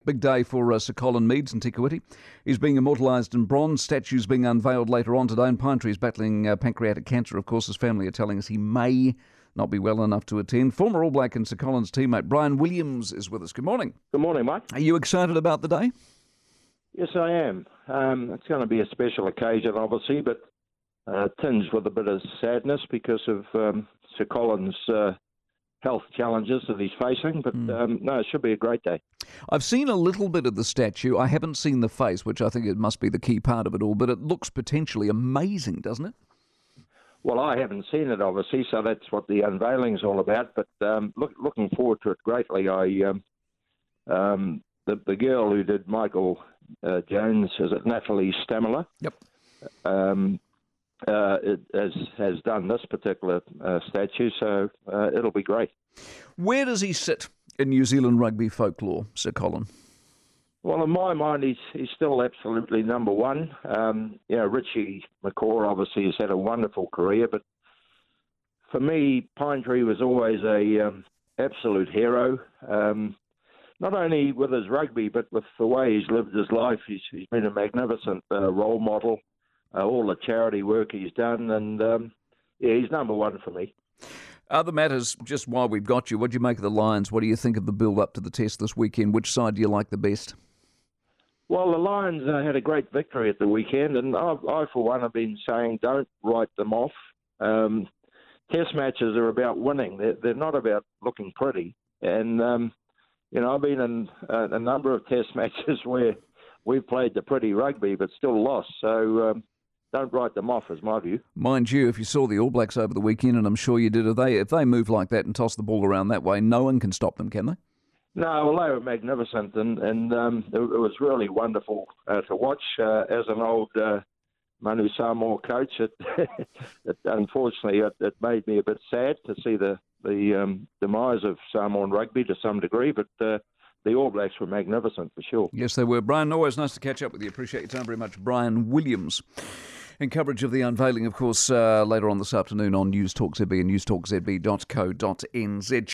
Big day for Sir Colin Meads in Te Kuiti. He's being immortalised in bronze. Statues being unveiled later on today. And Pine Tree's battling pancreatic cancer. Of course, his family are telling us he may not be well enough to attend. Former All Black and Sir Colin's teammate Brian Williams is with us. Good morning. Good morning, Mike. Are you excited about the day? Yes, I am. It's going to be a special occasion, obviously, but tinged with a bit of sadness because of Sir Colin's health challenges that he's facing. But no, it should be a great day. I've seen a little bit of the statue. I haven't seen the face, which I think it must be the key part of it all, but it looks potentially amazing, doesn't it? Well, I haven't seen it, obviously, so that's what the unveiling's all about. But looking forward to it greatly. The girl who did Michael Jones, is it Natalie Stamler? Yep. It has done this particular statue, so it'll be great. Where does he sit in New Zealand rugby folklore, Sir Colin? Well, in my mind, he's still absolutely number one. Richie McCaw obviously has had a wonderful career, but for me, Pine Tree was always a absolute hero. Not only with his rugby, but with the way he's lived his life. He's been a magnificent role model. All the charity work he's done, and he's number one for me. Other matters, just while we've got you, what do you make of the Lions? What do you think of the build-up to the test this weekend? Which side do you like the best? Well, the Lions had a great victory at the weekend, and I for one, have been saying don't write them off. Test matches are about winning. They're not about looking pretty. And, I've been in a number of test matches where we've played the pretty rugby but still lost. So don't write them off, is my view. Mind you, if you saw the All Blacks over the weekend, and I'm sure you did, if they move like that and toss the ball around that way, no one can stop them, can they? No, well, they were magnificent, and it was really wonderful to watch. As an old Manu Samoa coach, unfortunately it made me a bit sad to see the demise of Samoan rugby to some degree, but the All Blacks were magnificent for sure. Yes, they were. Brian, always nice to catch up with you. Appreciate your time very much. Brian Williams. In coverage of the unveiling, of course, later on this afternoon on News Talk ZB and newstalkzb.co.nz.